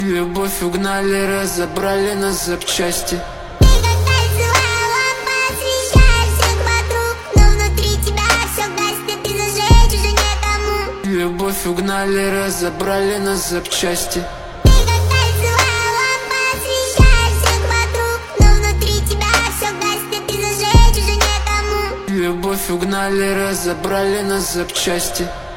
Любовь угнали, разобрали на запчасти. Ты как кольцевая лампа, освещаешь всех вокруг, но внутри тебя все гаснет, и зажечь уже некому. Любовь угнали, разобрали на запчасти. Ты как кольцевая лампа, освещаешь всех вокруг, но внутри тебя все гаснет, и зажечь уже некому. Любовь угнали, разобрали на запчасти.